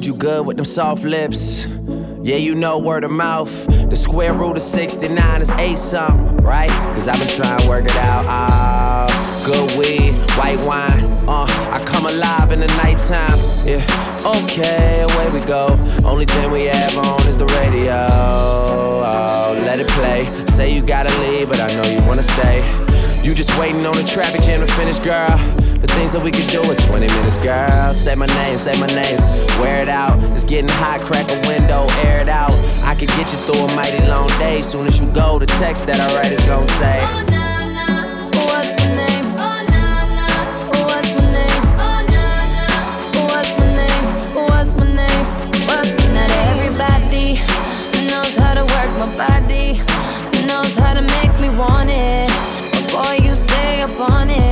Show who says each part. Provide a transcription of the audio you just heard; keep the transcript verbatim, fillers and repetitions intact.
Speaker 1: you good with them soft lips. Yeah, you know word of mouth. The square root of sixty-nine is eight something, right? Cause I've been trying to work it out. Ah, good weed, white wine. Uh, I come alive in the nighttime. Yeah, okay, away we go. Only thing we have on is the radio. Oh, let it play. Say you gotta leave, but I know you wanna stay. You just waiting on the traffic jam to finish, girl. The things that we could do in twenty minutes, girl. Say my name, say my name. Wear it out. It's getting hot, crack a window, air it out. I could get you through a mighty long day. Soon as you go, the text that I write is gonna say,
Speaker 2: oh, nah, nah. What's my name? Oh, nah, nah. What's my name? Oh, nah, nah. What's my name? What's my name? What's my name? Not everybody knows how to work my body, knows how to make me want it. But boy, you stay up on it.